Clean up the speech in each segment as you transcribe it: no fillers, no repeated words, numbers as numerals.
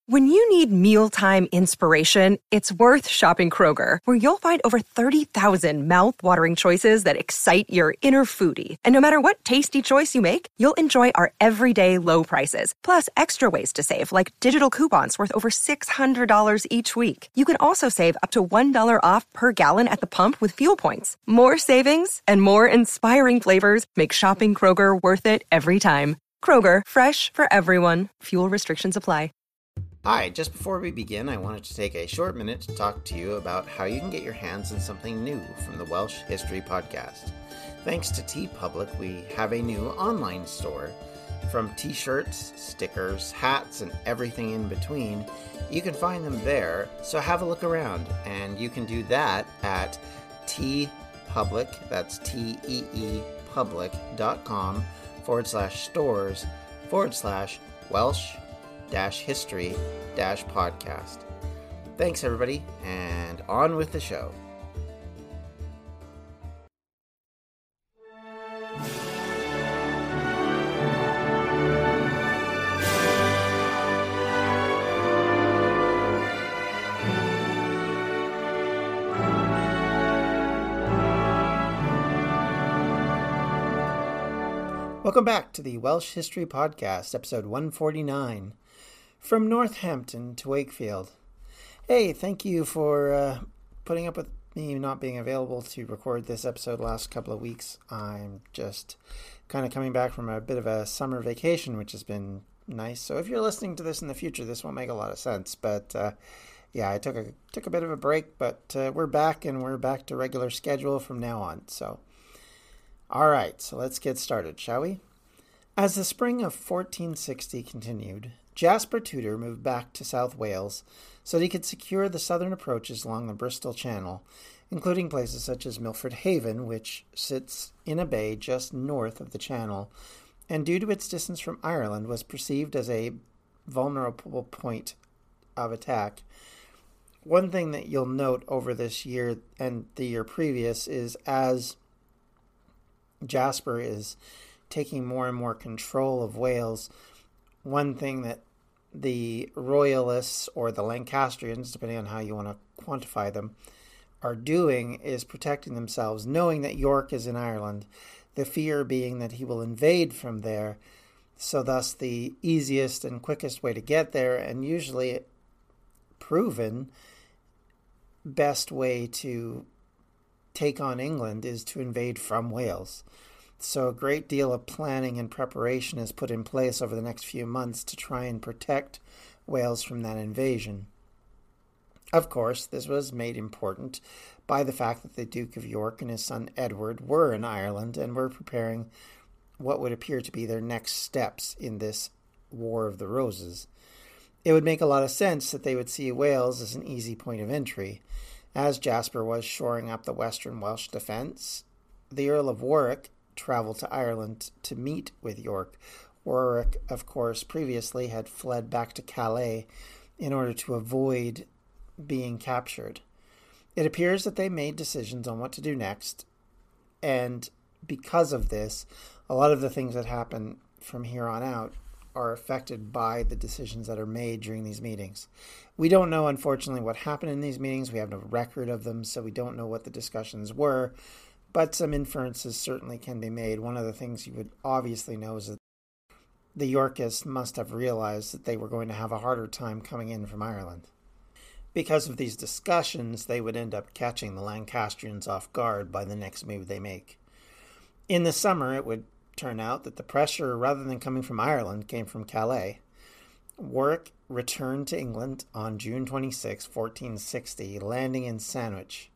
When you need mealtime inspiration, it's worth shopping Kroger, where you'll find over 30,000 mouth-watering choices that excite your inner foodie. And no matter what tasty choice you make, you'll enjoy our everyday low prices, plus extra ways to save, like digital coupons worth over $600 each week. You can also save up to $1 off per gallon at the pump with fuel points. More savings and more inspiring flavors make shopping Kroger worth it every time. Kroger, fresh for everyone. Fuel restrictions apply. Hi, just before we begin, I wanted to take a short minute to talk to you about how you can get your hands on something new from the Welsh History Podcast. Thanks to TeePublic, we have a new online store. From t-shirts, stickers, hats, and everything in between, you can find them there, so have a look around. And you can do that at TeePublic, that's T-E-E public.com/stores/Welsh-history-podcast. Thanks, everybody, and on with the show. Welcome back to the Welsh History Podcast, episode 149, From Northampton to Wakefield. Hey, thank you for putting up with me not being available to record this episode last couple of weeks. I'm just kind of coming back from a bit of a summer vacation, which has been nice. So if you're listening to this in the future, this won't make a lot of sense. But yeah, I took a bit of a break, but we're back, and we're back to regular schedule from now on. So, all right, so let's get started, shall we? As the spring of 1460 continued, Jasper Tudor moved back to South Wales so that he could secure the southern approaches along the Bristol Channel, including places such as Milford Haven, which sits in a bay just north of the Channel, and due to its distance from Ireland was perceived as a vulnerable point of attack. One thing that you'll note over this year and the year previous is as Jasper is taking more and more control of Wales, one thing that the Royalists or the Lancastrians, depending on how you want to quantify them, are doing is protecting themselves, knowing that York is in Ireland, the fear being that he will invade from there. So thus the easiest and quickest way to get there, and usually proven best way to take on England, is to invade from Wales. So a great deal of planning and preparation is put in place over the next few months to try and protect Wales from that invasion. Of course, this was made important by the fact that the Duke of York and his son Edward were in Ireland and were preparing what would appear to be their next steps in this War of the Roses. It would make a lot of sense that they would see Wales as an easy point of entry. As Jasper was shoring up the western Welsh defence, the Earl of Warwick traveled to Ireland to meet with York. Warwick, of course, previously had fled back to Calais in order to avoid being captured. It appears that they made decisions on what to do next, and because of this, a lot of the things that happen from here on out are affected by the decisions that are made during these meetings. We don't know, unfortunately, what happened in these meetings. We have no record of them, so we don't know what the discussions were. But some inferences certainly can be made. One of the things you would obviously know is that the Yorkists must have realized that they were going to have a harder time coming in from Ireland. Because of these discussions, they would end up catching the Lancastrians off guard by the next move they make. In the summer, it would turn out that the pressure, rather than coming from Ireland, came from Calais. Warwick returned to England on June 26, 1460, landing in Sandwich.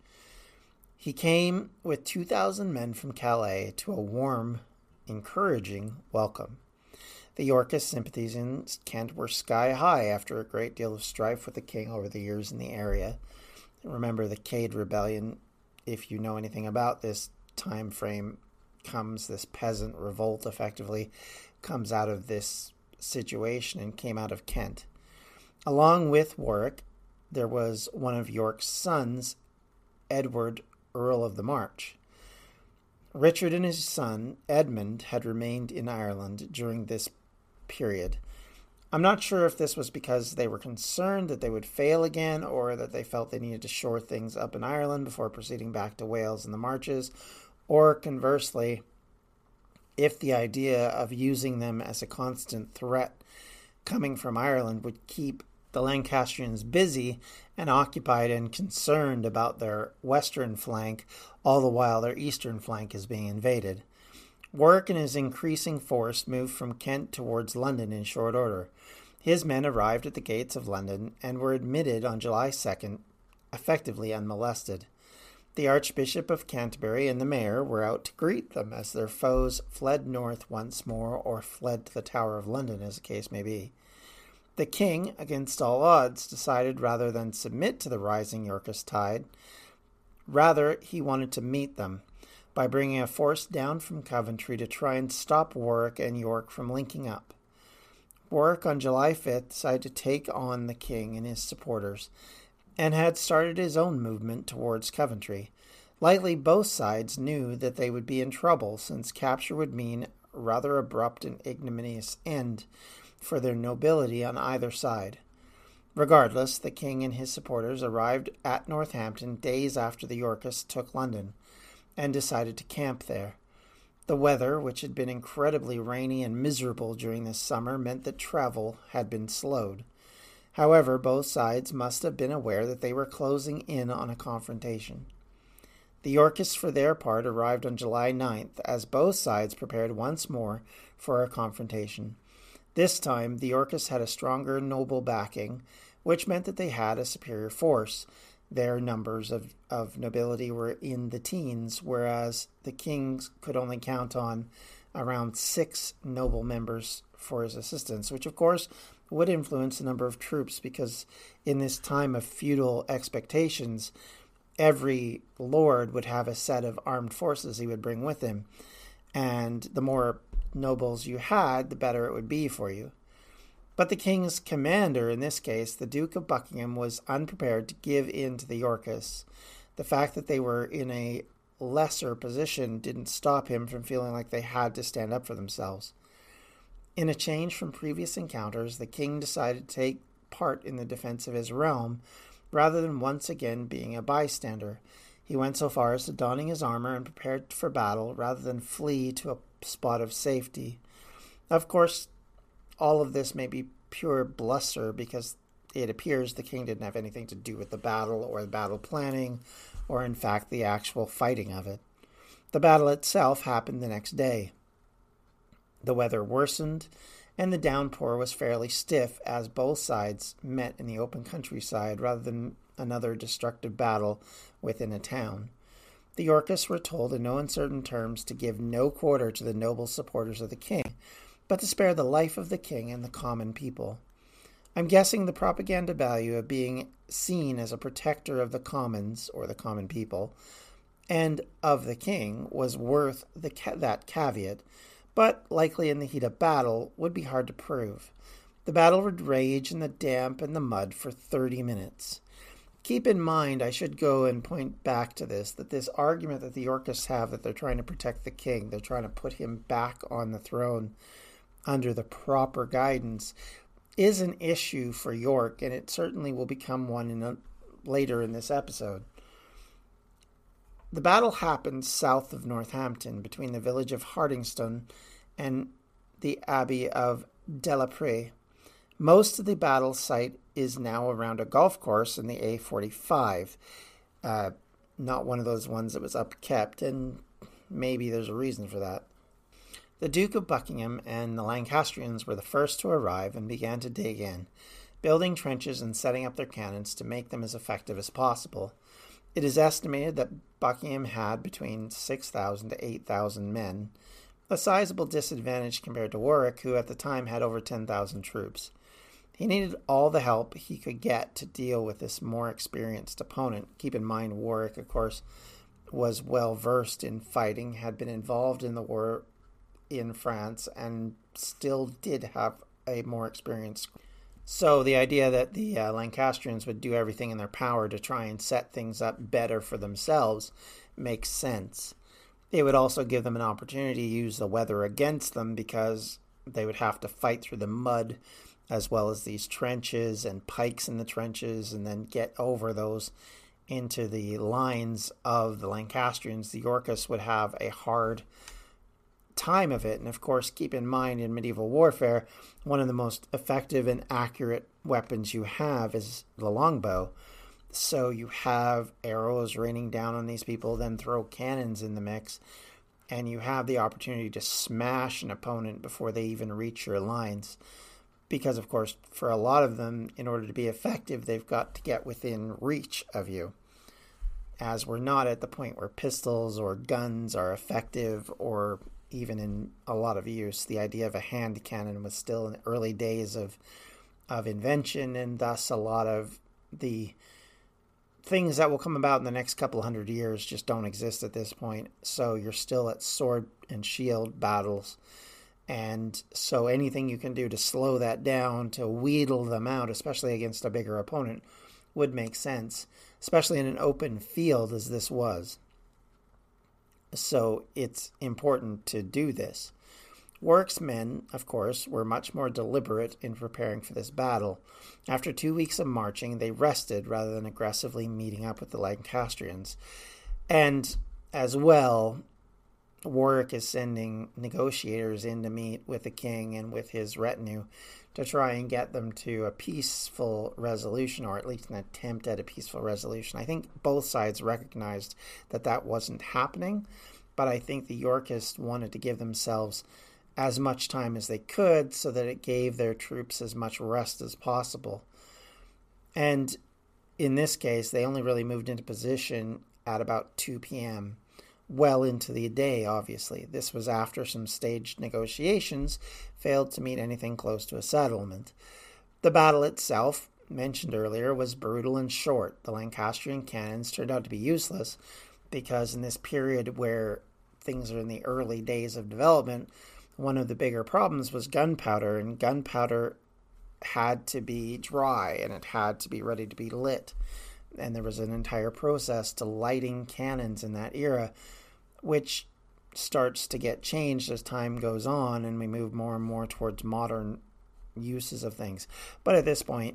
He came with 2,000 men from Calais to a warm, encouraging welcome. The Yorkist sympathies in Kent were sky high after a great deal of strife with the king over the years in the area. Remember the Cade Rebellion. If you know anything about this time frame, this peasant revolt effectively comes out of this situation and came out of Kent. Along with Warwick, there was one of York's sons, Edward, Earl of the March. Richard and his son, Edmund, had remained in Ireland during this period. I'm not sure if this was because they were concerned that they would fail again, or that they felt they needed to shore things up in Ireland before proceeding back to Wales and the Marches, or conversely, if the idea of using them as a constant threat coming from Ireland would keep the Lancastrians busy and occupied and concerned about their western flank, all the while their eastern flank is being invaded. Warwick and his increasing force moved from Kent towards London in short order. His men arrived at the gates of London and were admitted on July 2nd, effectively unmolested. The Archbishop of Canterbury and the mayor were out to greet them as their foes fled north once more, or fled to the Tower of London, as the case may be. The king, against all odds, decided rather than submit to the rising Yorkist tide, rather he wanted to meet them by bringing a force down from Coventry to try and stop Warwick and York from linking up. Warwick on July 5th decided to take on the king and his supporters, and had started his own movement towards Coventry. Likely both sides knew that they would be in trouble, since capture would mean a rather abrupt and ignominious end for their nobility on either side. Regardless, the king and his supporters arrived at Northampton days after the Yorkists took London, and decided to camp there. The weather, which had been incredibly rainy and miserable during this summer, meant that travel had been slowed. However, both sides must have been aware that they were closing in on a confrontation. The Yorkists, for their part, arrived on July 9th, as both sides prepared once more for a confrontation. This time, the Yorkists had a stronger noble backing, which meant that they had a superior force. Their numbers of nobility were in the teens, whereas the kings could only count on around 6 noble members for his assistance, which of course would influence the number of troops, because in this time of feudal expectations, every lord would have a set of armed forces he would bring with him, and the more nobles you had, the better it would be for you. But the king's commander, in this case, the Duke of Buckingham, was unprepared to give in to the Yorkists. The fact that they were in a lesser position didn't stop him from feeling like they had to stand up for themselves. In a change from previous encounters, the king decided to take part in the defense of his realm, rather than once again being a bystander. He went so far as to donning his armor and prepared for battle, rather than flee to a spot of safety. Of course, all of this may be pure bluster, because it appears the king didn't have anything to do with the battle or the battle planning, or in fact the actual fighting of it. The battle itself happened the next day. The weather worsened, and the downpour was fairly stiff, as both sides met in the open countryside rather than another destructive battle within a town. The Yorkists were told in no uncertain terms to give no quarter to the noble supporters of the king, but to spare the life of the king and the common people. I'm guessing the propaganda value of being seen as a protector of the commons, or the common people, and of the king was worth that caveat, but likely in the heat of battle would be hard to prove. The battle would rage in the damp and the mud for 30 minutes. Keep in mind, I should go and point back to this, that this argument that the Yorkists have that they're trying to protect the king, they're trying to put him back on the throne under the proper guidance, is an issue for York, and it certainly will become one later in this episode. The battle happened south of Northampton, between the village of Hardingstone and the abbey of Delapré. Most of the battle site is now around a golf course in the A45, not one of those ones that was upkept, and maybe there's a reason for that. The Duke of Buckingham and the Lancastrians were the first to arrive and began to dig in, building trenches and setting up their cannons to make them as effective as possible. It is estimated that Buckingham had between 6,000 to 8,000 men, a sizable disadvantage compared to Warwick, who at the time had over 10,000 troops. He needed all the help he could get to deal with this more experienced opponent. Keep in mind, Warwick, of course, was well versed in fighting, had been involved in the war in France, and still did have a more experienced. So the idea that the Lancastrians would do everything in their power to try and set things up better for themselves makes sense. It would also give them an opportunity to use the weather against them, because they would have to fight through the mud as well as these trenches and pikes in the trenches, and then get over those into the lines of the Lancastrians, the Yorkists would have a hard time of it. And of course, keep in mind, in medieval warfare, one of the most effective and accurate weapons you have is the longbow. So you have arrows raining down on these people, then throw cannons in the mix, and you have the opportunity to smash an opponent before they even reach your lines. Because, of course, for a lot of them, in order to be effective, they've got to get within reach of you. As we're not at the point where pistols or guns are effective, or even in a lot of use, the idea of a hand cannon was still in the early days of invention, and thus a lot of the things that will come about in the next couple hundred years just don't exist at this point. So you're still at sword and shield battles. And so anything you can do to slow that down, to wheedle them out, especially against a bigger opponent, would make sense, especially in an open field as this was. So it's important to do this. Warwick's men, of course, were much more deliberate in preparing for this battle. After 2 weeks of marching, they rested rather than aggressively meeting up with the Lancastrians. And as well, Warwick is sending negotiators in to meet with the king and with his retinue to try and get them to a peaceful resolution, or at least an attempt at a peaceful resolution. I think both sides recognized that that wasn't happening, but I think the Yorkists wanted to give themselves as much time as they could so that it gave their troops as much rest as possible. And in this case, they only really moved into position at about 2 p.m., well into the day, obviously. This was after some staged negotiations failed to meet anything close to a settlement. The battle itself, mentioned earlier, was brutal and short. The Lancastrian cannons turned out to be useless because in this period where things are in the early days of development, one of the bigger problems was gunpowder, and gunpowder had to be dry and it had to be ready to be lit. And there was an entire process to lighting cannons in that era, which starts to get changed as time goes on and we move more and more towards modern uses of things. But at this point,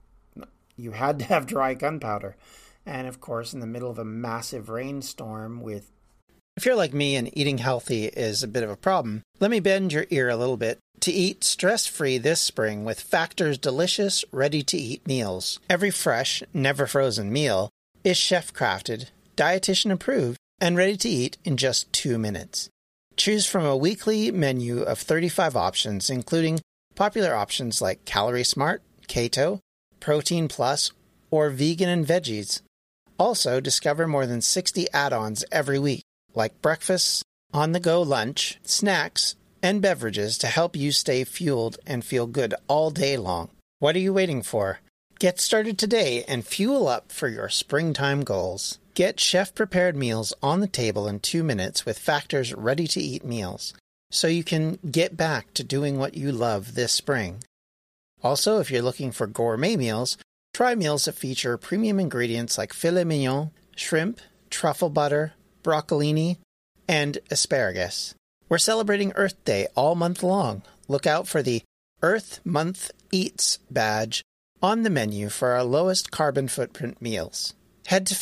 you had to have dry gunpowder. And of course, in the middle of a massive rainstorm with... If you're like me and eating healthy is a bit of a problem, let me bend your ear a little bit to eat stress-free this spring with Factor's delicious, ready-to-eat meals. Every fresh, never-frozen meal is chef-crafted, dietitian-approved, and ready to eat in just 2 minutes. Choose from a weekly menu of 35 options, including popular options like Calorie Smart, Keto, Protein Plus, or Vegan and Veggies. Also, discover more than 60 add-ons every week, like breakfast, on-the-go lunch, snacks, and beverages to help you stay fueled and feel good all day long. What are you waiting for? Get started today and fuel up for your springtime goals. Get chef-prepared meals on the table in 2 minutes with Factor's ready-to-eat meals, so you can get back to doing what you love this spring. Also, if you're looking for gourmet meals, try meals that feature premium ingredients like filet mignon, shrimp, truffle butter, broccolini, and asparagus. We're celebrating Earth Day all month long. Look out for the Earth Month Eats badge on the menu for our lowest carbon footprint meals. Head to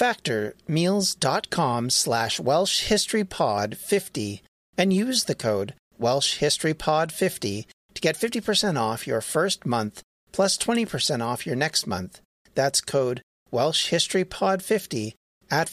factormeals.com/WelshHistoryPod50 and use the code WelshHistoryPod50 to get 50% off your first month plus 20% off your next month. That's code WelshHistoryPod50 at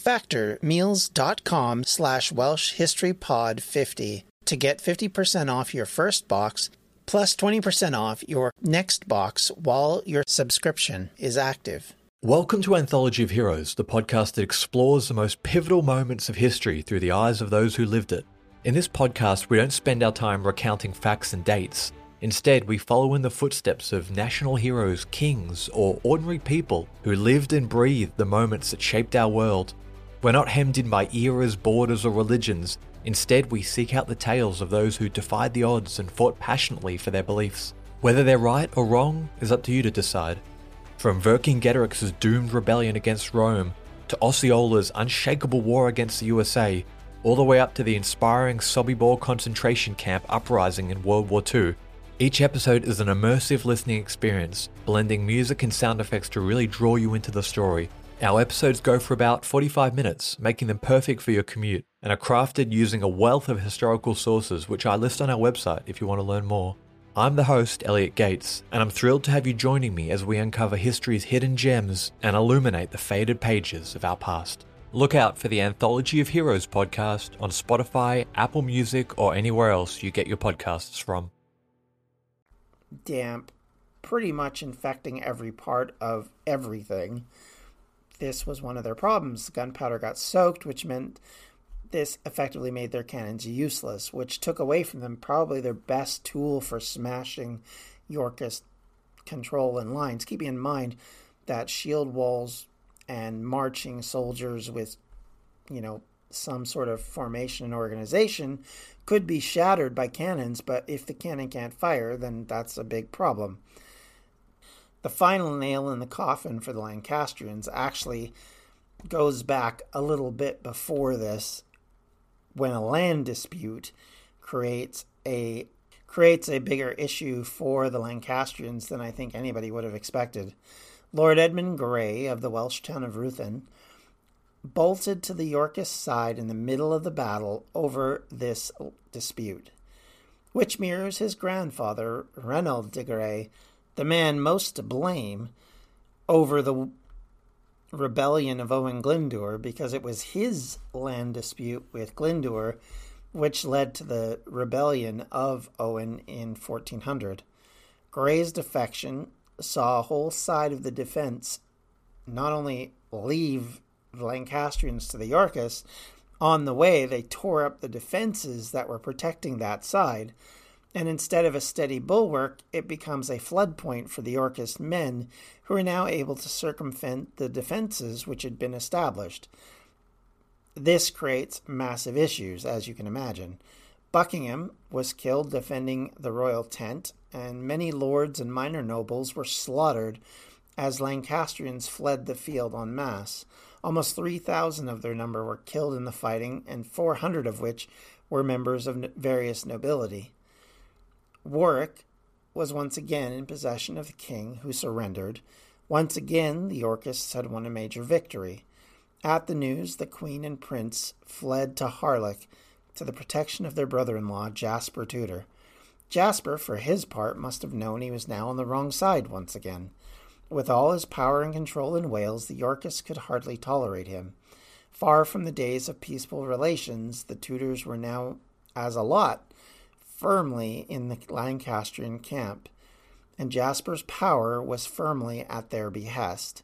factormeals.com/WelshHistoryPod50 to get 50% off your first box plus 20% off your next box while your subscription is active. Welcome to Anthology of Heroes, the podcast that explores the most pivotal moments of history through the eyes of those who lived it. In this podcast, we don't spend our time recounting facts and dates. Instead, we follow in the footsteps of national heroes, kings, or ordinary people who lived and breathed the moments that shaped our world. We're not hemmed in by eras, borders, or religions. Instead, we seek out the tales of those who defied the odds and fought passionately for their beliefs. Whether they're right or wrong is up to you to decide. From Vercingetorix's doomed rebellion against Rome, to Osceola's unshakable war against the USA, all the way up to the inspiring Sobibor concentration camp uprising in World War II, Each episode is an immersive listening experience, blending music and sound effects to really draw you into the story. Our episodes go for about 45 minutes, making them perfect for your commute, and are crafted using a wealth of historical sources, which I list on our website if you want to learn more. I'm the host, Elliot Gates, and I'm thrilled to have you joining me as we uncover history's hidden gems and illuminate the faded pages of our past. Look out for the Anthology of Heroes podcast on Spotify, Apple Music, or anywhere else you get your podcasts from. Damp, pretty much infecting every part of everything. This was one of their problems. Gunpowder got soaked, which meant this effectively made their cannons useless, which took away from them probably their best tool for smashing Yorkist control and lines. Keeping in mind that shield walls and marching soldiers with, some sort of formation and organization could be shattered by cannons, but if the cannon can't fire, then that's a big problem. The final nail in the coffin for the Lancastrians actually goes back a little bit before this, when a land dispute creates a bigger issue for the Lancastrians than I think anybody would have expected. Lord Edmund Grey of the Welsh town of Ruthin bolted to the Yorkist side in the middle of the battle over this dispute, which mirrors his grandfather, Reynold de Grey, the man most to blame over the rebellion of Owen Glyndŵr, because it was his land dispute with Glyndŵr which led to the rebellion of Owen in 1400. Grey's defection saw a whole side of the defense not only leave the Lancastrians to the Yorkists, on the way they tore up the defenses that were protecting that side, and instead of a steady bulwark, it becomes a flood point for the Yorkist men, who are now able to circumvent the defenses which had been established. This creates massive issues, as you can imagine. Buckingham was killed defending the royal tent, and many lords and minor nobles were slaughtered as Lancastrians fled the field en masse. Almost 3,000 of their number were killed in the fighting, and 400 of which were members of various nobility. Warwick was once again in possession of the king, who surrendered. Once again, the Yorkists had won a major victory. At the news, the queen and prince fled to Harlech to the protection of their brother-in-law, Jasper Tudor. Jasper, for his part, must have known he was now on the wrong side once again. With all his power and control in Wales, the Yorkists could hardly tolerate him. Far from the days of peaceful relations, the Tudors were now, as a lot, firmly in the Lancastrian camp, and Jasper's power was firmly at their behest.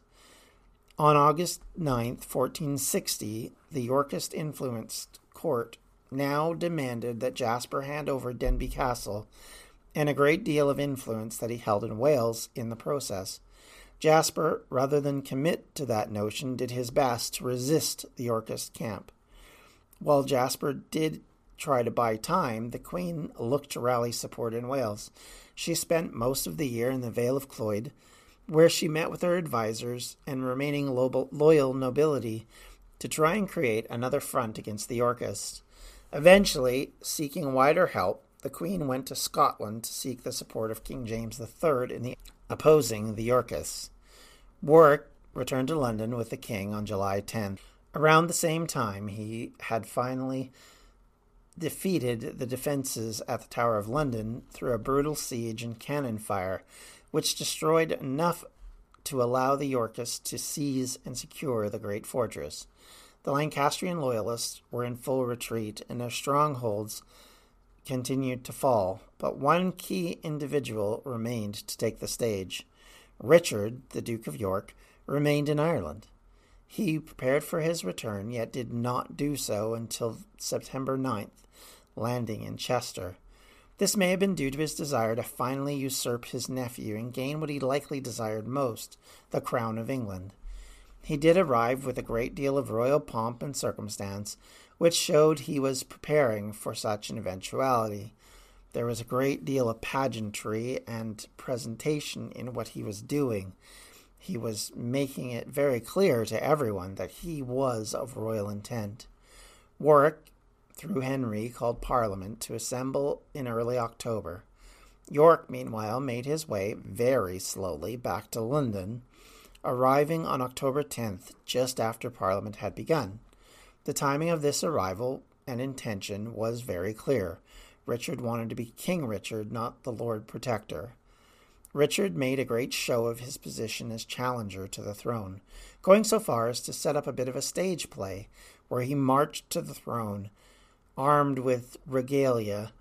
On August 9th, 1460, the Yorkist-influenced court now demanded that Jasper hand over Denbigh Castle and a great deal of influence that he held in Wales in the process. Jasper, rather than commit to that notion, did his best to resist the Yorkist camp. While Jasper did try to buy time, the Queen looked to rally support in Wales. She spent most of the year in the Vale of Clwyd, where she met with her advisors and remaining loyal nobility to try and create another front against the Yorkists. Eventually, seeking wider help, the Queen went to Scotland to seek the support of King James III in opposing the Yorkists. Warwick returned to London with the king on July 10th. Around the same time, he had finally defeated the defenses at the Tower of London through a brutal siege and cannon fire, which destroyed enough to allow the Yorkists to seize and secure the great fortress. The Lancastrian loyalists were in full retreat, and their strongholds continued to fall, but one key individual remained to take the stage. Richard, the Duke of York, remained in Ireland. He prepared for his return, yet did not do so until September 9th, landing in Chester. This may have been due to his desire to finally usurp his nephew and gain what he likely desired most, the crown of England. He did arrive with a great deal of royal pomp and circumstance, which showed he was preparing for such an eventuality. There was a great deal of pageantry and presentation in what he was doing. He was making it very clear to everyone that he was of royal intent. Warwick, through Henry, called Parliament to assemble in early October. York, meanwhile, made his way very slowly back to London, arriving on October 10th, just after Parliament had begun. The timing of this arrival and intention was very clear. Richard wanted to be King Richard, not the Lord Protector. Richard made a great show of his position as challenger to the throne, going so far as to set up a bit of a stage play where he marched to the throne, armed with regalia,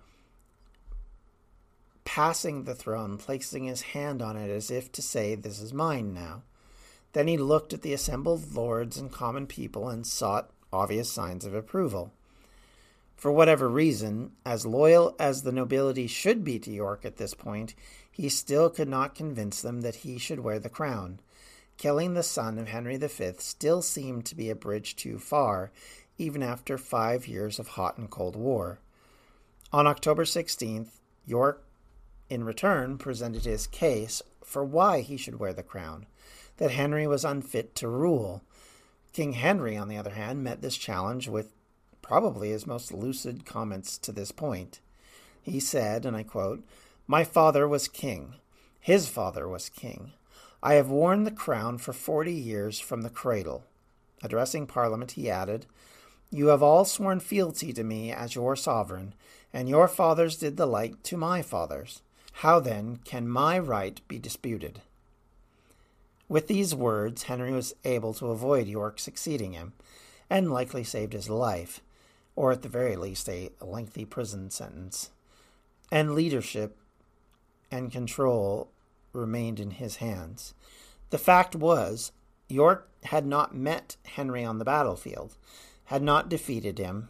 passing the throne, placing his hand on it as if to say, "This is mine now." Then he looked at the assembled lords and common people and sought obvious signs of approval. For whatever reason, as loyal as the nobility should be to York at this point, he still could not convince them that he should wear the crown. Killing the son of Henry V still seemed to be a bridge too far, even after 5 years of hot and cold war. On October 16th, York, in return, presented his case for why he should wear the crown, that Henry was unfit to rule. King Henry, on the other hand, met this challenge with probably his most lucid comments to this point. He said, and I quote, "My father was king. His father was king. I have worn the crown for 40 years from the cradle." Addressing Parliament, he added, "You have all sworn fealty to me as your sovereign, and your fathers did the like to my fathers. How then can my right be disputed?" With these words, Henry was able to avoid York succeeding him, and likely saved his life, or at the very least a lengthy prison sentence. And leadership and control remained in his hands. The fact was, York had not met Henry on the battlefield, had not defeated him,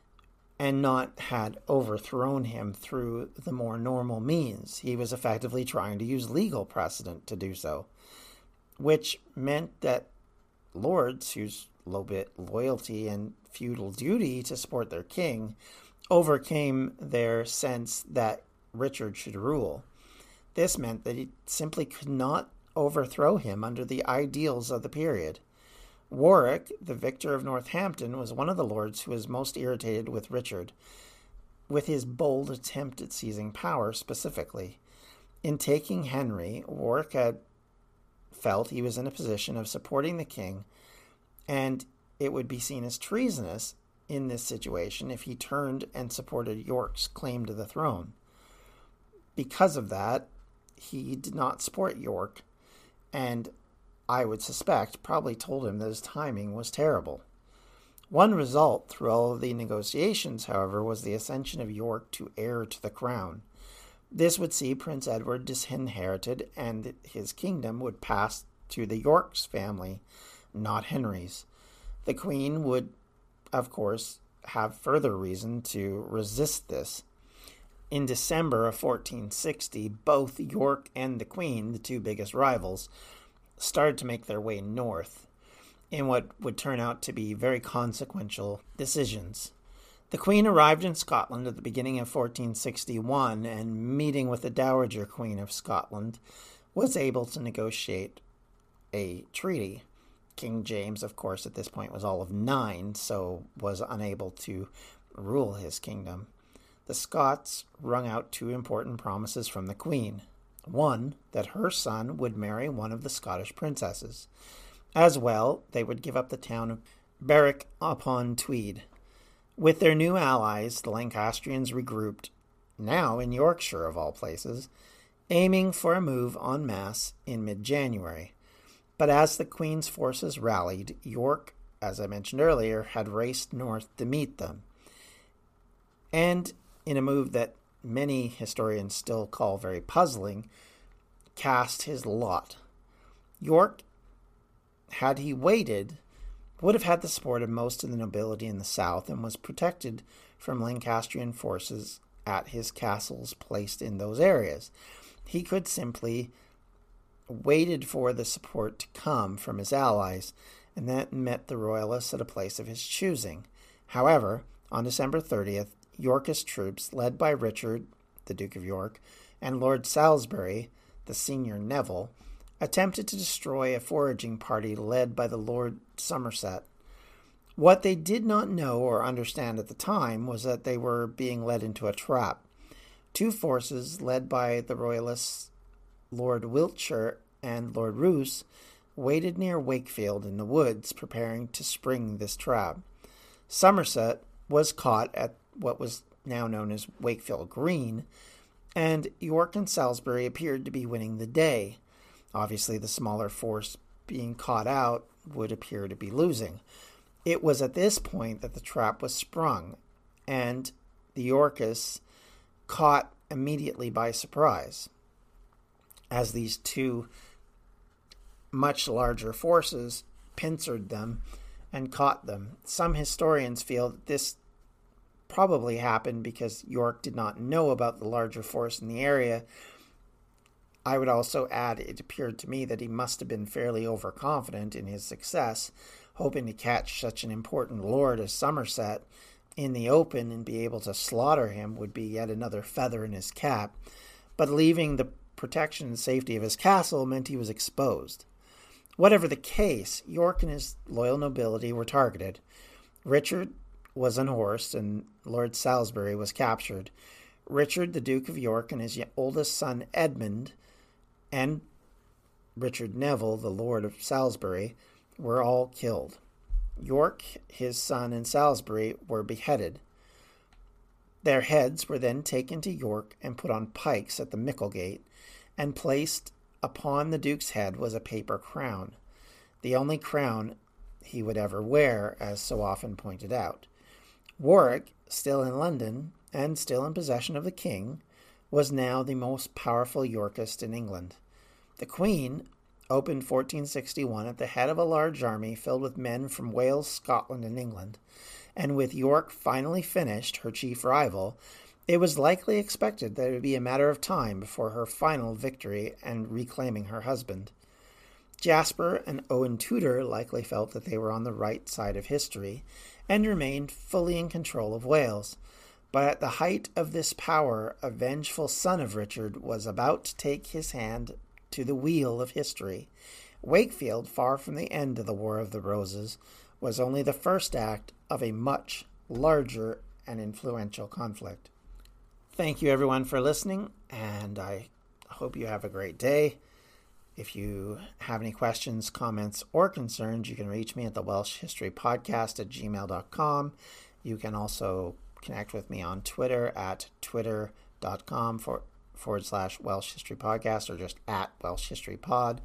and not had overthrown him through the more normal means. He was effectively trying to use legal precedent to do so, which meant that lords whose loyalty and feudal duty to support their king overcame their sense that Richard should rule. This meant that he simply could not overthrow him under the ideals of the period. Warwick, the victor of Northampton, was one of the lords who was most irritated with Richard, with his bold attempt at seizing power specifically. In taking Henry, Warwick had felt he was in a position of supporting the king, and it would be seen as treasonous in this situation if he turned and supported York's claim to the throne. Because of that, he did not support York, and I would suspect probably told him that his timing was terrible. One result through all of the negotiations, however, was the ascension of York to heir to the crown. This would see Prince Edward disinherited, and his kingdom would pass to the York's family, not Henry's. The Queen would, of course, have further reason to resist this. In December of 1460, both York and the Queen, the two biggest rivals, started to make their way north in what would turn out to be very consequential decisions. The Queen arrived in Scotland at the beginning of 1461 and, meeting with the Dowager Queen of Scotland, was able to negotiate a treaty. King James, of course, at this point was all of 9, so was unable to rule his kingdom. The Scots wrung out 2 important promises from the Queen. One, that her son would marry one of the Scottish princesses. As well, they would give up the town of Berwick-upon-Tweed. With their new allies, the Lancastrians regrouped, now in Yorkshire of all places, aiming for a move en masse in mid-January. But as the Queen's forces rallied, York, as I mentioned earlier, had raced north to meet them. And in a move that many historians still call very puzzling, cast his lot. York, had he waited, would have had the support of most of the nobility in the south and was protected from Lancastrian forces at his castles placed in those areas. He could simply waited for the support to come from his allies, and that met the royalists at a place of his choosing. However, on December 30th, Yorkist troops, led by Richard, the Duke of York, and Lord Salisbury, the senior Neville, attempted to destroy a foraging party led by the Lord Somerset. What they did not know or understand at the time was that they were being led into a trap. Two forces led by the Royalists Lord Wiltshire and Lord Roos waited near Wakefield in the woods, preparing to spring this trap. Somerset was caught at what was now known as Wakefield Green, and York and Salisbury appeared to be winning the day. Obviously, the smaller force being caught out would appear to be losing. It was at this point that the trap was sprung, and the Yorkists caught immediately by surprise, as these two much larger forces pincered them and caught them. Some historians feel that this probably happened because York did not know about the larger force in the area. I would also add, it appeared to me that he must have been fairly overconfident in his success, hoping to catch such an important lord as Somerset in the open and be able to slaughter him would be yet another feather in his cap. But leaving the protection and safety of his castle meant he was exposed. Whatever the case, York and his loyal nobility were targeted. Richard was unhorsed, and Lord Salisbury was captured. Richard, the Duke of York, and his oldest son Edmund, and Richard Neville, the Lord of Salisbury, were all killed. York, his son, and Salisbury were beheaded. Their heads were then taken to York and put on pikes at the Micklegate, and placed upon the Duke's head was a paper crown, the only crown he would ever wear, as so often pointed out. Warwick, still in London, and still in possession of the king, was now the most powerful Yorkist in England. The Queen opened 1461 at the head of a large army filled with men from Wales, Scotland, and England, and with York finally finished, her chief rival, it was likely expected that it would be a matter of time before her final victory and reclaiming her husband. Jasper and Owen Tudor likely felt that they were on the right side of history and remained fully in control of Wales. But at the height of this power, a vengeful son of Richard was about to take his hand to the wheel of history. Wakefield, far from the end of the War of the Roses, was only the first act of a much larger and influential conflict. Thank you, everyone, for listening, and I hope you have a great day. If you have any questions, comments, or concerns, you can reach me at the Welsh History Podcast at gmail.com. You can also connect with me on Twitter at twitter.com/Welsh History Podcast, or just at Welsh History Pod.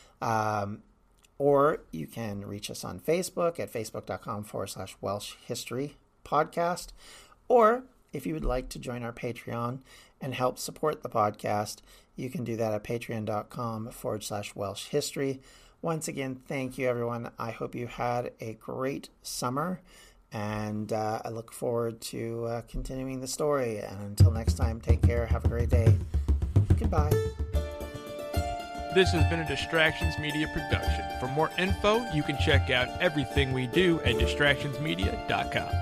Or you can reach us on Facebook at facebook.com/Welsh History Podcast. Or if you would like to join our Patreon and help support the podcast, you can do that at patreon.com/Welsh History. Once again, thank you, everyone. I hope you had a great summer, and I look forward to continuing the story. And until next time, take care. Have a great day. Goodbye. This has been a Distractions Media production. For more info, you can check out everything we do at distractionsmedia.com.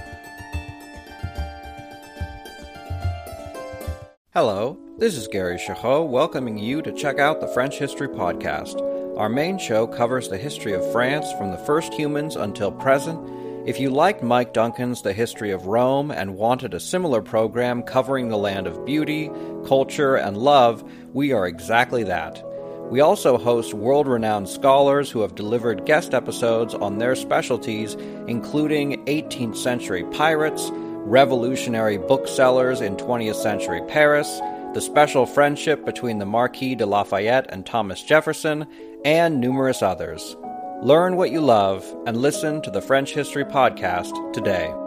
Hello, this is Gary Chahot welcoming you to check out the French History Podcast. Our main show covers the history of France from the first humans until present. If you liked Mike Duncan's The History of Rome and wanted a similar program covering the land of beauty, culture, and love, we are exactly that. We also host world-renowned scholars who have delivered guest episodes on their specialties, including 18th century pirates, revolutionary booksellers in 20th century Paris, the special friendship between the Marquis de Lafayette and Thomas Jefferson, and numerous others. Learn what you love and listen to the French History Podcast today.